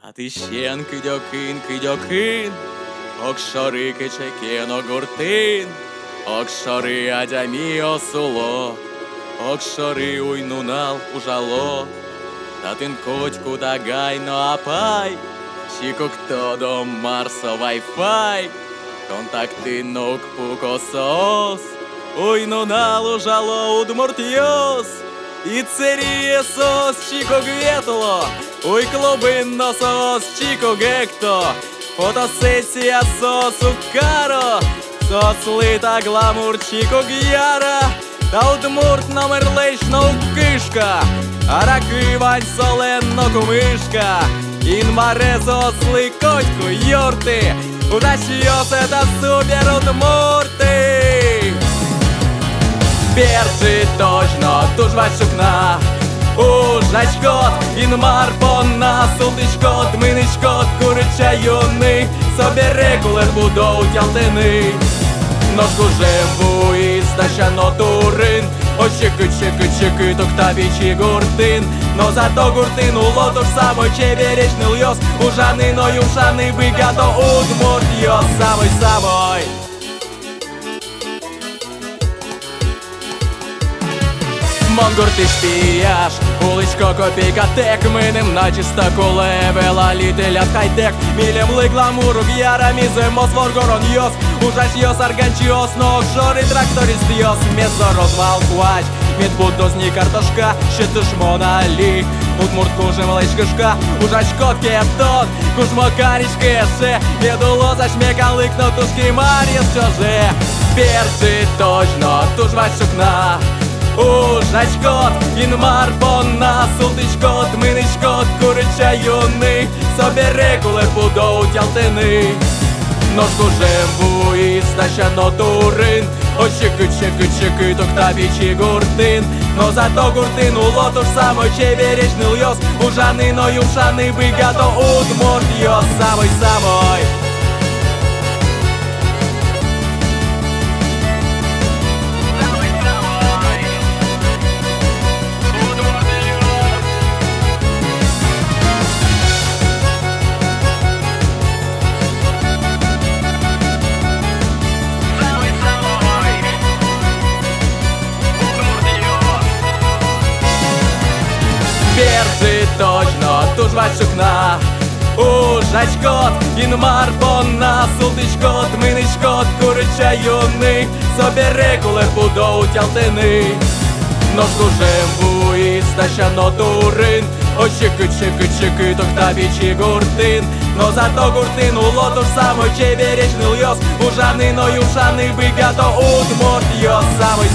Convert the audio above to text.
А ти щен кидьокин, окшори кичекен огуртин, окшори адямі осуло, окшори уйнунал ужало, та тин котьку дагайно апай, чикук todo Марса Wi-Fi, контакти ног пукосос, уйнунал ужало удмуртьос, і церіє сос чикук ветло, уй клубинно сос чико гекто, фотосесія сосу каро, сос лита гламур чико г'яра, та удмурт номер лейшно кишка, а ракивань соленно кумишка, інмаре сос ликотьку йорти, удачіос это супер удмурти. Перши точно туж вашукна, Ужачкот, інмар пона, султичкот, миничкот, курича юний, собі регулер будуть ялтини. Ножку живу і стащано турин, очики, токтавічі гуртин, но зато гуртин у лоту ж самой чеберечний льос, ужаниною шани бигато удмурт йос самой. Монгур ти шпіяш, уличко копійка тек, минем начисто кулевела літеля хай-тек, мілем ли гламуру г'яра, міземо своргорон йос, ужаш йос арганчіос, но окшори тракторист йос, м'ясо розвал квач, мід будозні картошка, ще ти шмоналі, удмурт кужем личкишка, ужаш котки тот, кужмо карічки ще, мідуло зашмекан ликно тушки мар'єс чоже, перши точно туж вашукна. Ужачкот, інмар пона, султичкот, миничкот, курича юний, собі регулер будуть ялтини. Ножку живу і стащано турин, очики, токтавічі гуртин, но зато гуртин у лоту ж самой чеберечний льос, ужаниною шани бигато удмурт йос самой. Перши точно туж вашукна, Ужачкот, інмар пона, султичкот, миничкот, курича юний, собі регулер будуть ялтини. Ножку живу і стащано турин, очики, токтавічі гуртин, но зато гуртин у лоту ж самой чеберечний льос, ужаниною шани бигато удмурт йос самой.